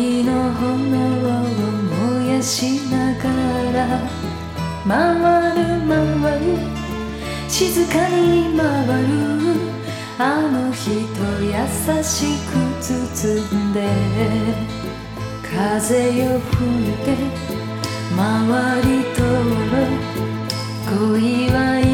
愛の炎を燃やしながら回る回る静かに回るあの人優しく包んで風よ吹いて回り通る恋は